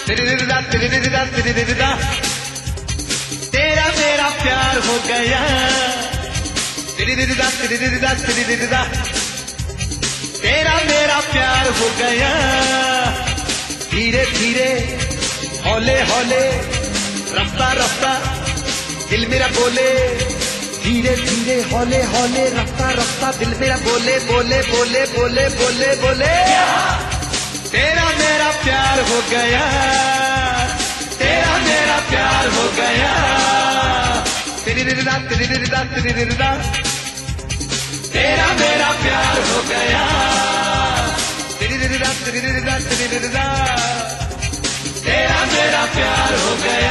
तेरा मेरा प्यार हो गया, तेरा मेरा प्यार हो गया। धीरे धीरे हौले हौले रफ्ता रफ्ता दिल मेरा बोले, धीरे धीरे हौले हौले रफ्ता रफ्ता दिल मेरा बोले बोले बोले बोले बोले बोले। तेरा मेरा प्यार हो गया, तेरा मेरा प्यार हो गया। तेरी रिदा तेरी रिदा तेरी रिदा, तेरा मेरा प्यार हो गया। तेरी रिदा तेरी रिदा तेरी रिदा, तेरा मेरा प्यार हो गया।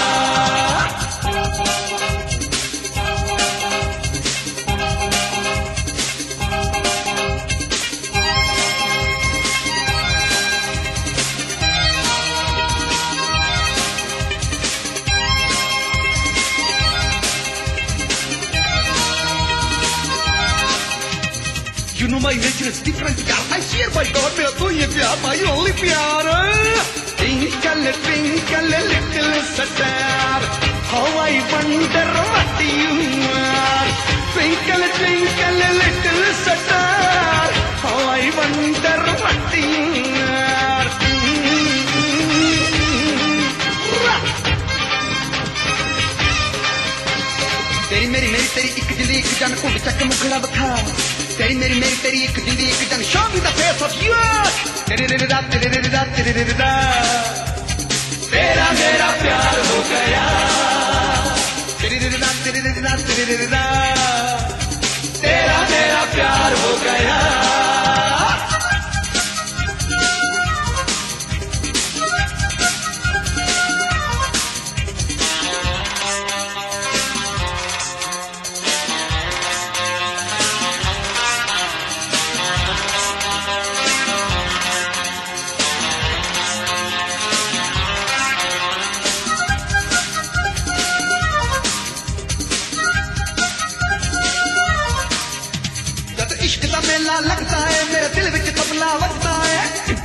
You know my nature is different, yaar. I swear by God, मेरा तो ये प्यार, my only प्यार। Twinkle, twinkle, little star, how I wonder what you are. Twinkle, twinkle, little star, how I wonder what you are. तेरी मेरी मेरी तेरी एक दिली एक जान को चक मुखड़ा बखा, तेरी मेरी मेरी तेरी एक जिंदगी एक जन, show me the face of you। तेरी रिदा तेरी रिदा तेरी रिदा, तेरा मेरा प्यार हो गया। तेरी रिदा तेरी रिदा तेरी रिदा, तेरा मेरा प्यार हो गया। इश्क का मेला लगता है, मेरे दिल विच तबला बजता है।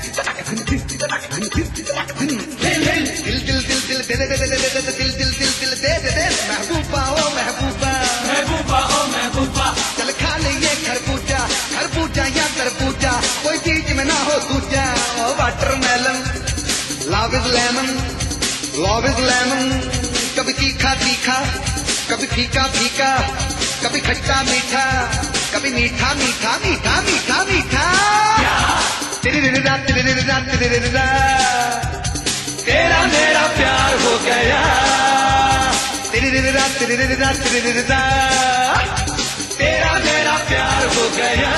दिल दिल दिल दिल दे दे दे दे दे दिल दिल दिल दिल दे दे दे, महबूबा ओ महबूबा, महबूबा ओ महबूबा। चल खा ले ये खरबूजा, खरबूजा या तरबूजा, कोई चीज में ना हो दूजा। Oh watermelon, love is lemon, love is lemon. कभी तीखा तीखा, कभी फीका फीका, कभी खट्टा मीठा, कभी मीठा मीठा मीठा मीठा मीठा। तेरी रिदा तेरी रिदा तेरी रिदा, तेरा मेरा प्यार हो गया। तेरी रिदा तेरी रिदा तेरी रिदा, तेरा मेरा प्यार हो गया।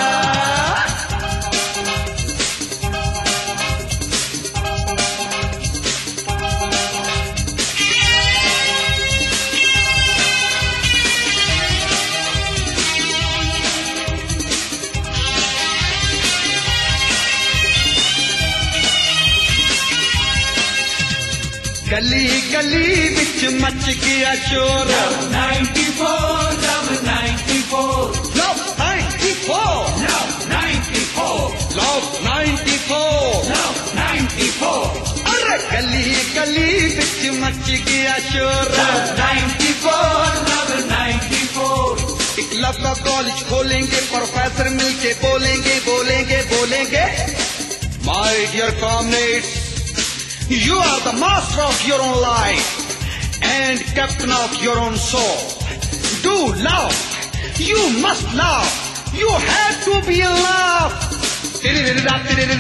गली गली बिच मच गया शोर, Love 94, Love 94, Love 94, Love 94, Love 94, Love 94, अरे गली गली बिच मच गया शोर। Love 94, Love 94, एक लव का कॉलेज खोलेंगे, प्रोफेसर मिलके बोलेंगे बोलेंगे बोलेंगे। My dear comrades, you are the master of your own life and captain of your own soul. Do love. You must love. You have to be in love. तेरा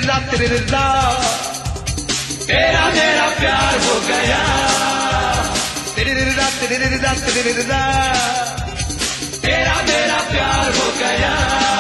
मेरा प्यार हो गया। तेरा मेरा प्यार हो गया।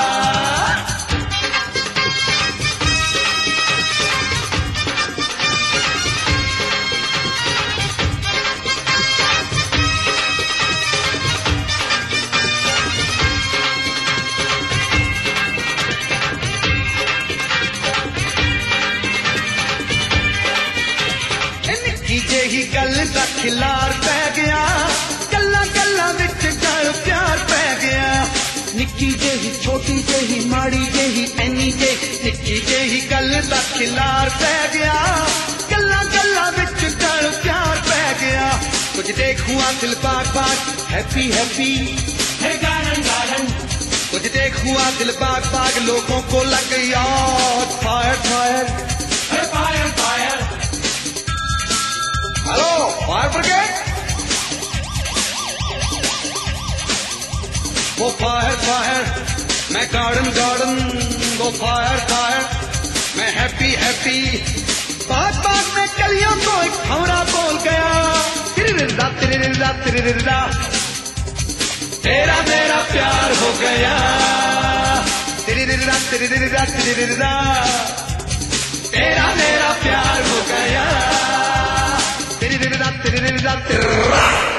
ही गल दा खिलार पै गया, गल्ला गल्ला विच गल प्यार पै गया। निक्की जेही छोटी जेही माड़ी जेही ऐनी जेही निक्की जेही गल दा खिलार पै गया, गल्ला गल्ला हुआ दिल बाग बाग happy happy, Hey garden, garden, तुझे देख हुआ दिल बाग बाग, लोगों को लग गई आग fire fire. hey fire, fire, hello fire brigade, वो फायर फायर, मैं गार्डन गार्डन, वो फायर फायर, मैं हैप्पी हैप्पी। बाग बाग में कलियों को एक भंवरा बोल गया, तिरिरिरा तिरिरिरा तिरिरिरा, तेरा मेरा प्यार हो गया, तिरिरिरा तिरिरिरा तिरिरिरा, तेरा मेरा प्यार हो गया, तिरिरिरा तिरिरिरा तिरिरिरा।